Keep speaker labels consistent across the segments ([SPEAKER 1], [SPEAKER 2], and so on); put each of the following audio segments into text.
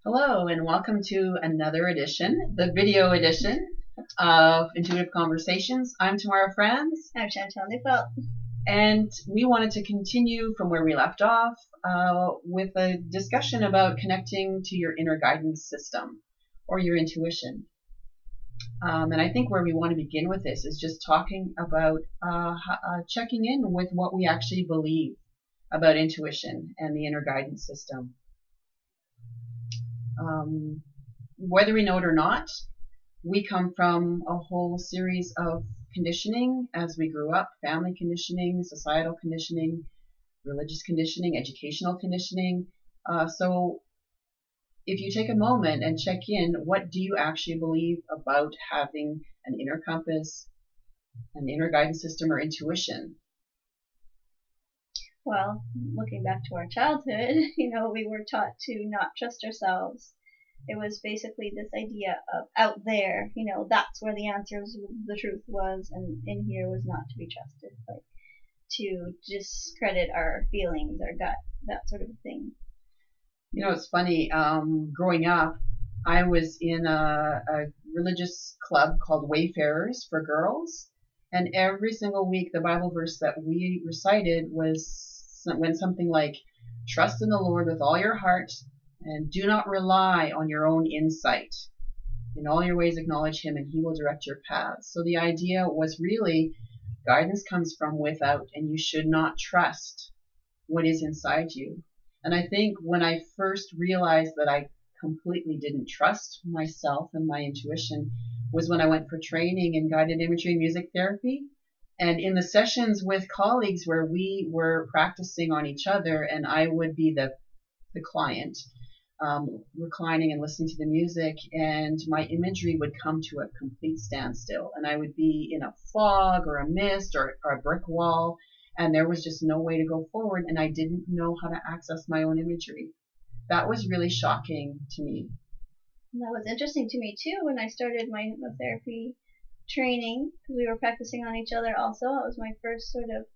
[SPEAKER 1] Hello, and welcome to another edition, the video edition of Intuitive Conversations. I'm Tamara Franz.
[SPEAKER 2] I'm Chantal Neufeld.
[SPEAKER 1] And we wanted to continue from where we left off with a discussion about connecting to your inner guidance system or your intuition. And I think where we want to begin with this is just talking about checking in with what we actually believe about intuition and the inner guidance system. Whether we know it or not, we come from a whole series of conditioning as we grew up, family conditioning, societal conditioning, religious conditioning, educational conditioning. So if you take a moment and check in, what do you actually believe about having an inner compass, an inner guidance system, or intuition?
[SPEAKER 2] Well, looking back to our childhood, we were taught to not trust ourselves. It was basically this idea of out there, that's where the answers, the truth was, and in here was not to be trusted, like to discredit our feelings, our gut, that sort of thing.
[SPEAKER 1] It's funny, growing up, I was in a religious club called Wayfarers for girls, and every single week the Bible verse that we recited went something like, trust in the Lord with all your heart and do not rely on your own insight. In all your ways acknowledge him and he will direct your paths. So the idea was really guidance comes from without, and you should not trust what is inside you. And I think when I first realized that I completely didn't trust myself and my intuition was when I went for training in guided imagery and music therapy. And in the sessions with colleagues where we were practicing on each other and I would be the client, reclining and listening to the music, and my imagery would come to a complete standstill. And I would be in a fog or a mist or a brick wall, and there was just no way to go forward, and I didn't know how to access my own imagery. That was really shocking to me.
[SPEAKER 2] And that was interesting to me too when I started my hypnotherapy training, because we were practicing on each other also. It was my first sort of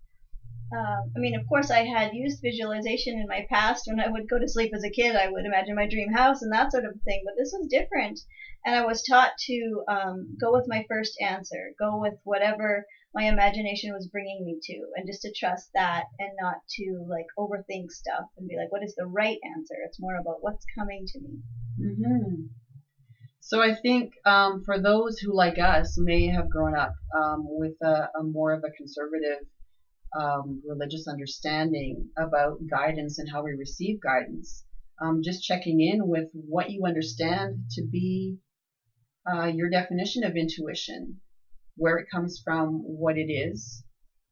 [SPEAKER 2] of course I had used visualization in my past. When I would go to sleep as a kid, I would imagine my dream house and that sort of thing, but this was different. And I was taught to go with my first answer, go with whatever my imagination was bringing me to, and just to trust that and not to overthink stuff and be like, what is the right answer? It's more about what's coming to me.
[SPEAKER 1] Mm-hmm. So I think for those who, like us, may have grown up with a more of a conservative religious understanding about guidance and how we receive guidance, just checking in with what you understand to be your definition of intuition, where it comes from, what it is.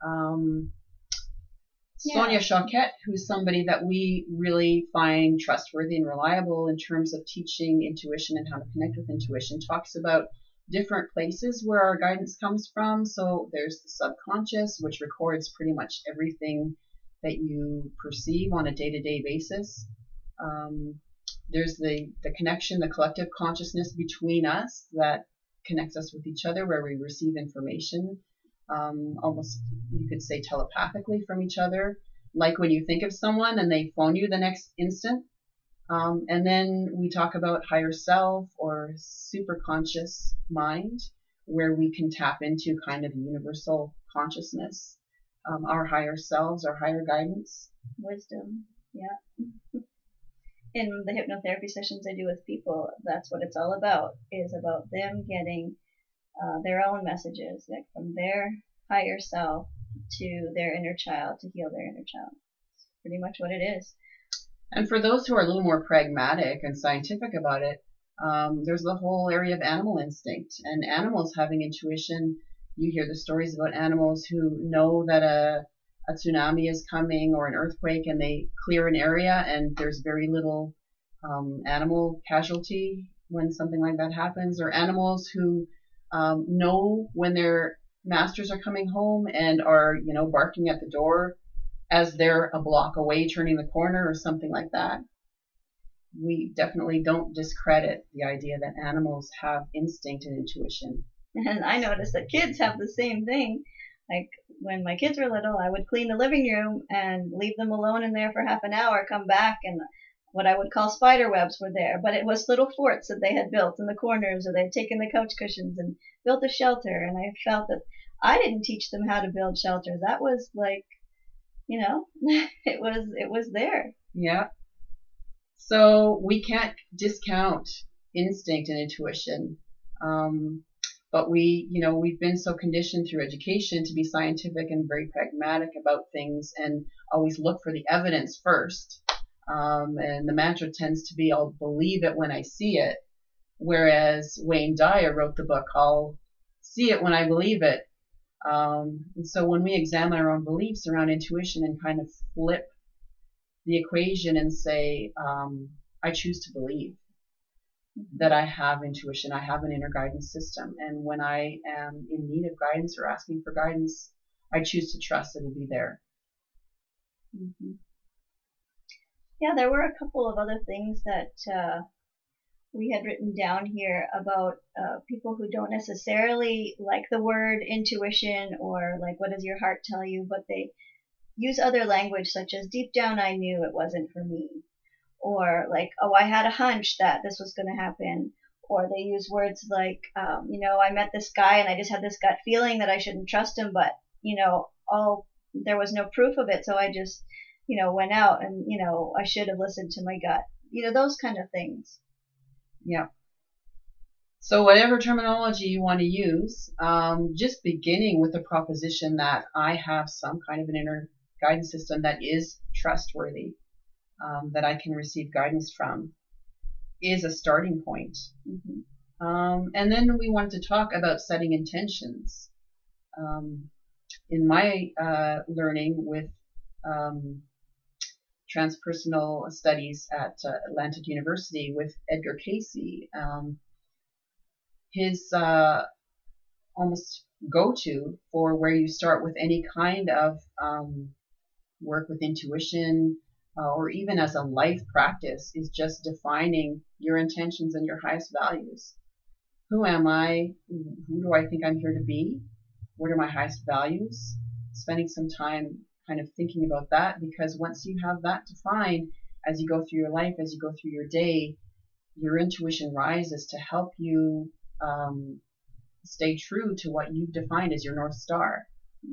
[SPEAKER 1] Sonia Choquette, who's somebody that we really find trustworthy and reliable in terms of teaching intuition and how to connect with intuition, talks about different places where our guidance comes from. So there's the subconscious, which records pretty much everything that you perceive on a day-to-day basis. There's the connection, the collective consciousness between us that connects us with each other, where we receive information almost, you could say, telepathically from each other, like when you think of someone and they phone you the next instant. And then we talk about higher self or superconscious mind, where we can tap into kind of universal consciousness, our higher selves, our higher guidance.
[SPEAKER 2] Wisdom, yeah. In the hypnotherapy sessions I do with people, that's what it's all about, is about them getting their own messages, like from their higher self to their inner child, to heal their inner child. It's pretty much what it is.
[SPEAKER 1] And for those who are a little more pragmatic and scientific about it, there's the whole area of animal instinct and animals having intuition. You hear the stories about animals who know that a tsunami is coming or an earthquake, and they clear an area and there's very little animal casualty when something like that happens. Or animals who know when their masters are coming home and are, barking at the door as they're a block away turning the corner or something like that. We definitely don't discredit the idea that animals have instinct and intuition.
[SPEAKER 2] And I noticed that kids have the same thing. Like when my kids were little, I would clean the living room and leave them alone in there for half an hour, come back, and what I would call spider webs were there, but it was little forts that they had built in the corners, or they'd taken the couch cushions and built a shelter. And I felt that I didn't teach them how to build shelters. That was like, it was there.
[SPEAKER 1] Yeah. So we can't discount instinct and intuition. But we've been so conditioned through education to be scientific and very pragmatic about things and always look for the evidence first. And the mantra tends to be, I'll believe it when I see it. Whereas Wayne Dyer wrote the book, I'll see it when I believe it. And so when we examine our own beliefs around intuition and kind of flip the equation and say, I choose to believe that I have intuition, I have an inner guidance system. And when I am in need of guidance or asking for guidance, I choose to trust it will be there.
[SPEAKER 2] Mm-hmm. Yeah, there were a couple of other things that we had written down here about people who don't necessarily like the word intuition or like what does your heart tell you, but they use other language such as deep down I knew it wasn't for me, or like, oh, I had a hunch that this was going to happen, or they use words like, I met this guy and I just had this gut feeling that I shouldn't trust him, but there was no proof of it, so I just went out and I should have listened to my gut, those kind of things.
[SPEAKER 1] Yeah. So whatever terminology you want to use, just beginning with the proposition that I have some kind of an inner guidance system that is trustworthy, that I can receive guidance from, is a starting point. Mm-hmm. And then we want to talk about setting intentions. In my learning with transpersonal studies at Atlantic University with Edgar Cayce, his almost go-to for where you start with any kind of work with intuition or even as a life practice is just defining your intentions and your highest values. Who am I? Who do I think I'm here to be? What are my highest values? Spending some time kind of thinking about that, because once you have that defined, as you go through your life, as you go through your day, your intuition rises to help you stay true to what you've defined as your North Star.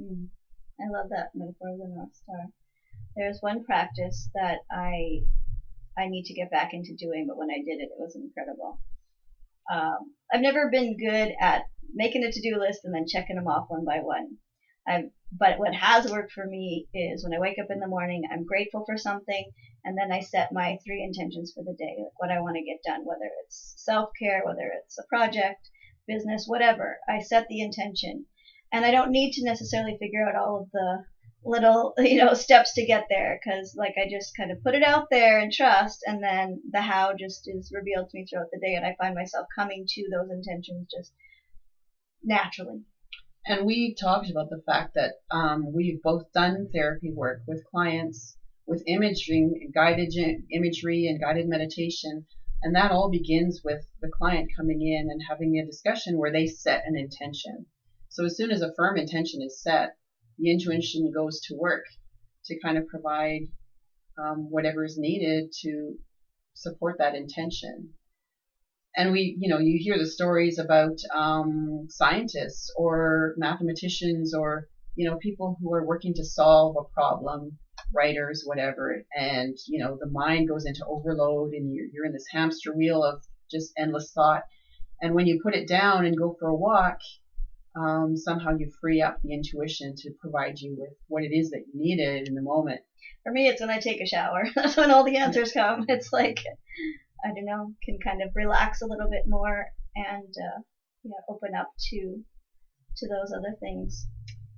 [SPEAKER 2] I love that metaphor of the North Star. There's one practice that I need to get back into doing, but when I did it, it was incredible. I've never been good at making a to-do list and then checking them off one by one. But what has worked for me is when I wake up in the morning, I'm grateful for something, and then I set my 3 intentions for the day, like what I want to get done, whether it's self-care, whether it's a project, business, whatever. I set the intention, and I don't need to necessarily figure out all of the little, steps to get there, because like I just kind of put it out there and trust, and then the how just is revealed to me throughout the day, and I find myself coming to those intentions just naturally.
[SPEAKER 1] And we talked about the fact that we've both done therapy work with clients with imagery, guided imagery and guided meditation. And that all begins with the client coming in and having a discussion where they set an intention. So as soon as a firm intention is set, the intuition goes to work to kind of provide whatever is needed to support that intention. And you hear the stories about scientists or mathematicians or, people who are working to solve a problem, writers, whatever. And, the mind goes into overload and you're in this hamster wheel of just endless thought. And when you put it down and go for a walk, somehow you free up the intuition to provide you with what it is that you needed in the moment.
[SPEAKER 2] For me, it's when I take a shower. That's when all the answers come. It's like, I don't know, can kind of relax a little bit more and open up to those other things.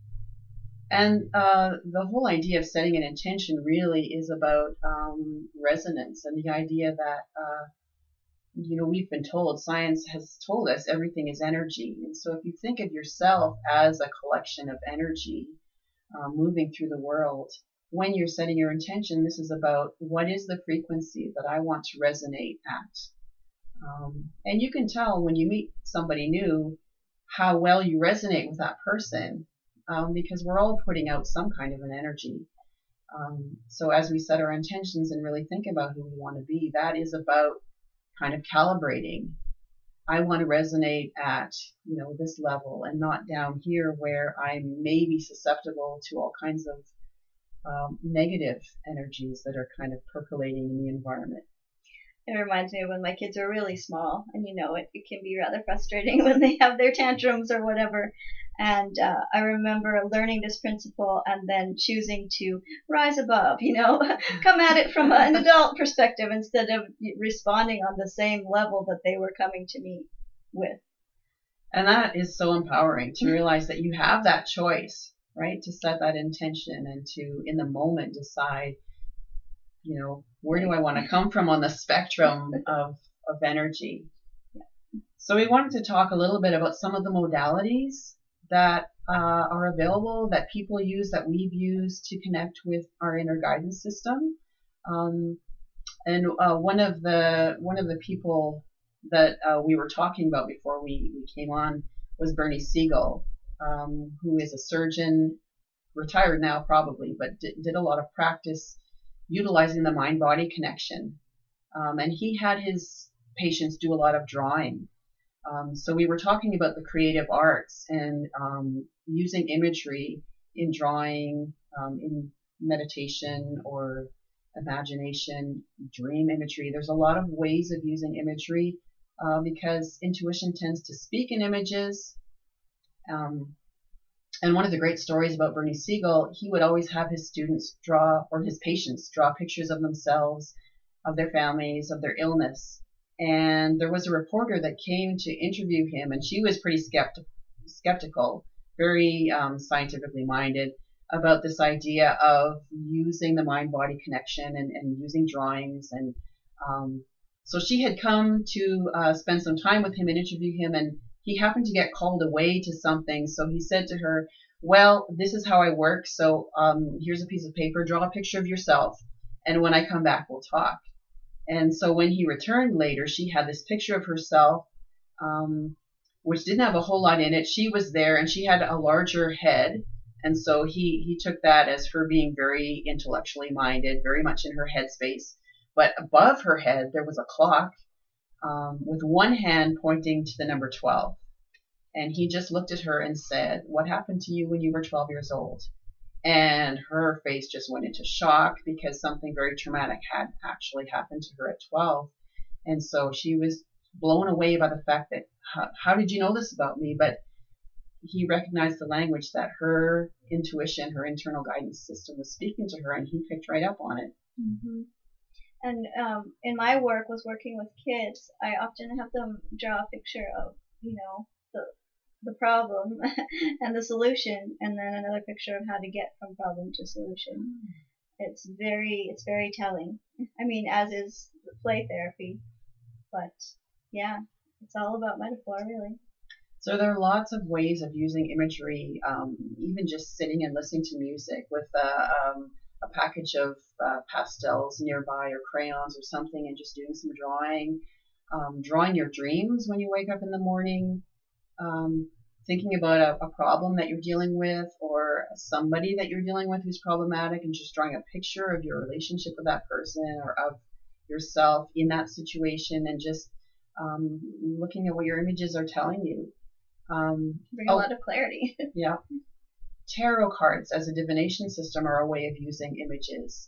[SPEAKER 1] And the whole idea of setting an intention really is about resonance and the idea that we've been told, science has told us everything is energy. And so if you think of yourself as a collection of energy moving through the world, when you're setting your intention, this is about what is the frequency that I want to resonate at. And you can tell when you meet somebody new how well you resonate with that person, because we're all putting out some kind of an energy. So as we set our intentions and really think about who we want to be, that is about kind of calibrating. I want to resonate at, this level and not down here where I may be susceptible to all kinds of negative energies that are kind of percolating in the environment.
[SPEAKER 2] It reminds me of when my kids were really small, and it can be rather frustrating when they have their tantrums or whatever. And I remember learning this principle and then choosing to rise above, come at it from an adult perspective instead of responding on the same level that they were coming to me with.
[SPEAKER 1] And that is so empowering to realize that you have that choice, right? To set that intention and to, in the moment, decide, where do I want to come from on the spectrum of energy? So we wanted to talk a little bit about some of the modalities that are available, that people use, that we've used to connect with our inner guidance system. And one of the people that we were talking about before we came on was Bernie Siegel, who is a surgeon, retired now probably, but did a lot of practice utilizing the mind-body connection. And he had his patients do a lot of drawing. So we were talking about the creative arts and using imagery in drawing, in meditation or imagination, dream imagery. There's a lot of ways of using imagery because intuition tends to speak in images. And one of the great stories about Bernie Siegel, he would always have his students draw, or his patients draw pictures of themselves, of their families, of their illness. And there was a reporter that came to interview him, and she was pretty skeptical, very scientifically minded about this idea of using the mind-body connection and using drawings. And so she had come to spend some time with him and interview him, and he happened to get called away to something. So he said to her, well, this is how I work. So here's a piece of paper, draw a picture of yourself. And when I come back, we'll talk. And so when he returned later, she had this picture of herself, which didn't have a whole lot in it. She was there and she had a larger head. And so he took that as her being very intellectually minded, very much in her headspace. But above her head, there was a clock with one hand pointing to the number 12. And he just looked at her and said, what happened to you when you were 12 years old? And her face just went into shock because something very traumatic had actually happened to her at 12. And so she was blown away by the fact that, how did you know this about me? But he recognized the language that her intuition, her internal guidance system was speaking to her, and he picked right up on it.
[SPEAKER 2] Mm-hmm. And in my work was working with kids, I often have them draw a picture of, the problem and the solution, and then another picture of how to get from problem to solution. It's very telling. I mean, as is the play therapy, but yeah, it's all about metaphor, really.
[SPEAKER 1] So there are lots of ways of using imagery, even just sitting and listening to music with a package of pastels nearby or crayons or something, and just doing some drawing, drawing your dreams when you wake up in the morning, thinking about a problem that you're dealing with or somebody that you're dealing with who's problematic, and just drawing a picture of your relationship with that person or of yourself in that situation, and just looking at what your images are telling you.
[SPEAKER 2] Bring a lot of clarity.
[SPEAKER 1] Yeah. Tarot cards as a divination system are a way of using images.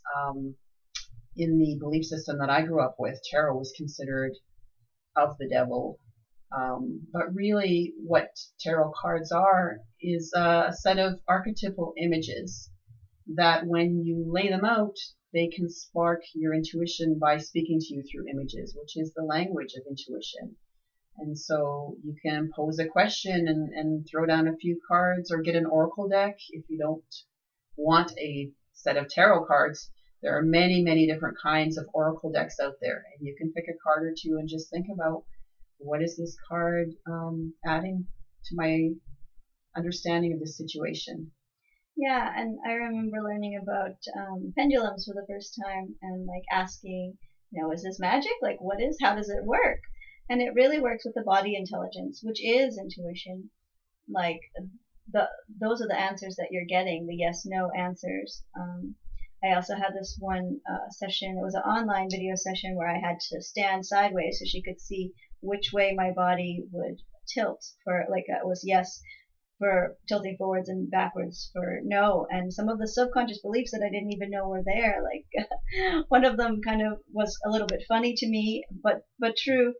[SPEAKER 1] In the belief system that I grew up with, tarot was considered of the devil. But really what tarot cards are is a set of archetypal images that when you lay them out, they can spark your intuition by speaking to you through images, which is the language of intuition. And so you can pose a question and throw down a few cards, or get an oracle deck if you don't want a set of tarot cards. There are many, many different kinds of oracle decks out there, and you can pick a card or two and just think about, what is this card adding to my understanding of this situation?
[SPEAKER 2] Yeah, and I remember learning about pendulums for the first time and asking, is this magic? How does it work? And it really works with the body intelligence, which is intuition. Those are the answers that you're getting, the yes/no answers. I also had this one session. It was an online video session where I had to stand sideways so she could see which way my body would tilt. For like it was yes for tilting forwards and backwards for no. And some of the subconscious beliefs that I didn't even know were there, like one of them kind of was a little bit funny to me, but true.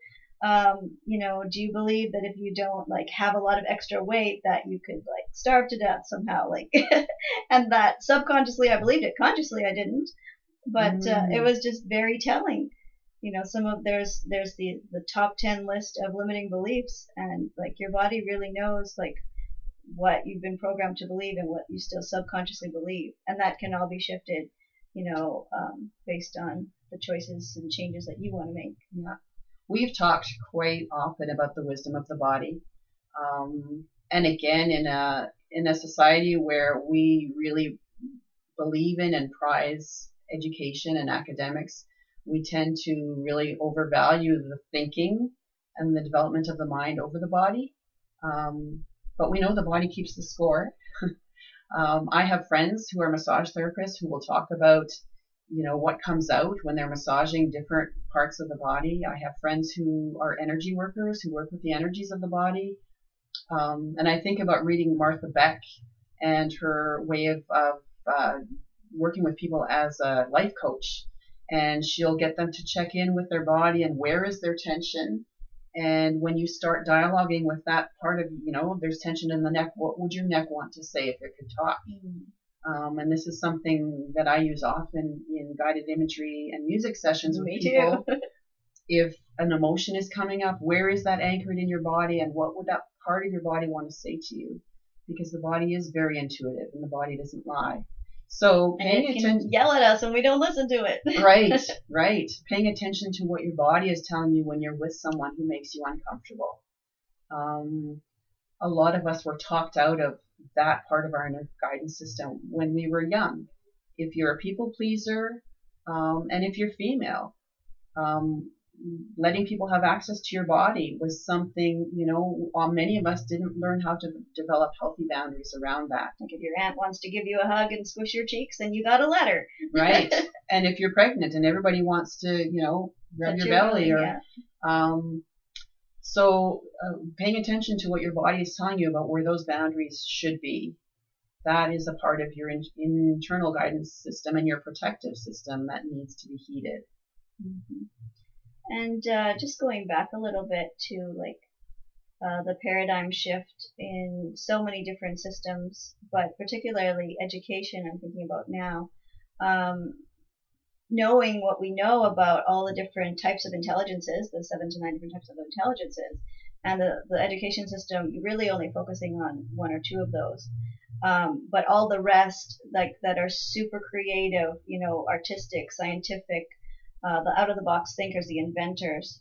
[SPEAKER 2] Do you believe that if you don't like have a lot of extra weight that you could like starve to death somehow? Like, and that subconsciously I believed it, consciously I didn't, but it was just very telling. Some of there's the top 10 list of limiting beliefs, and like your body really knows like what you've been programmed to believe and what you still subconsciously believe, and that can all be shifted, based on the choices and changes that you want to make.
[SPEAKER 1] Yeah. We've talked quite often about the wisdom of the body. And again, in a society where we really believe in and prize education and academics, we tend to really overvalue the thinking and the development of the mind over the body. But we know the body keeps the score. I have friends who are massage therapists who will talk about what comes out when they're massaging different parts of the body. I have friends who are energy workers who work with the energies of the body. And I think about reading Martha Beck and her way of working with people as a life coach. And she'll get them to check in with their body and where is their tension. And when you start dialoguing with that part of, there's tension in the neck, what would your neck want to say if it could talk? And this is something that I use often in guided imagery and music sessions with people. If an emotion is coming up, where is that anchored in your body, and what would that part of your body want to say to you? Because the body is very intuitive and the body doesn't lie. So paying attention,
[SPEAKER 2] yell at us when we don't listen to it.
[SPEAKER 1] Right. Paying attention to what your body is telling you when you're with someone who makes you uncomfortable. A lot of us were talked out of that part of our inner guidance system when we were young. If you're a people pleaser, and if you're female, letting people have access to your body was something, many of us didn't learn how to develop healthy boundaries around that.
[SPEAKER 2] Like if your aunt wants to give you a hug and squish your cheeks, then you got a letter.
[SPEAKER 1] Right. And if you're pregnant and everybody wants to, rub your belly So paying attention to what your body is telling you about where those boundaries should be, that is a part of your internal guidance system and your protective system that needs to be heeded.
[SPEAKER 2] Mm-hmm. And just going back a little bit to the paradigm shift in so many different systems, but particularly education I'm thinking about now. Knowing what we know about all the different types of intelligences, the 7 to 9 different types of intelligences, and the education system, you're really only focusing on 1 or 2 of those. But all the rest, like that are super creative, artistic, scientific, the out-of-the-box thinkers, the inventors,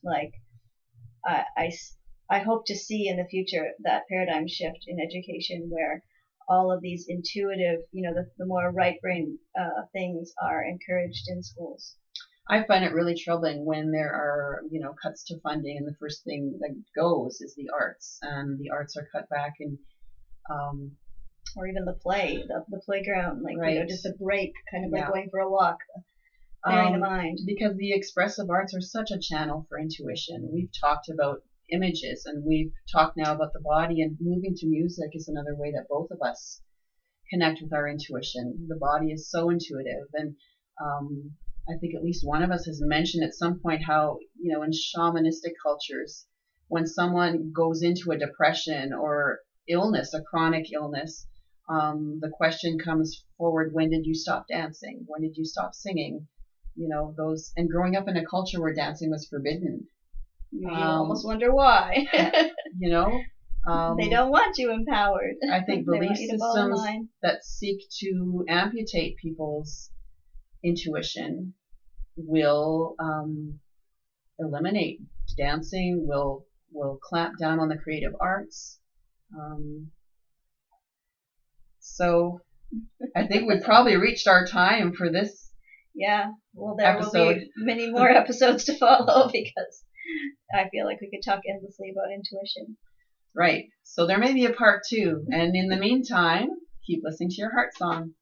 [SPEAKER 2] I hope to see in the future that paradigm shift in education where all of these intuitive, the more right brain things are encouraged in schools.
[SPEAKER 1] I find it really troubling when there are, cuts to funding, and the first thing that goes is the arts, and the arts are cut back, and
[SPEAKER 2] or even the play, the playground,
[SPEAKER 1] right.
[SPEAKER 2] Just a break, kind of like going for a walk, clearing the mind.
[SPEAKER 1] Because the expressive arts are such a channel for intuition. We've talked about images, and we've talked now about the body, and moving to music is another way that both of us connect with our intuition. The body is so intuitive, and I think at least one of us has mentioned at some point how, in shamanistic cultures, when someone goes into a depression or illness, a chronic illness, the question comes forward, when did you stop dancing? When did you stop singing? And growing up in a culture where dancing was forbidden.
[SPEAKER 2] You almost wonder why.
[SPEAKER 1] They
[SPEAKER 2] don't want you empowered.
[SPEAKER 1] I think belief systems that seek to amputate people's intuition will eliminate dancing, will clamp down on the creative arts. So I think we've probably reached our time for this.
[SPEAKER 2] Yeah, well, there will be many more episodes to follow because I feel like we could talk endlessly about intuition.
[SPEAKER 1] Right. So there may be a part 2. And in the meantime, keep listening to your heart song.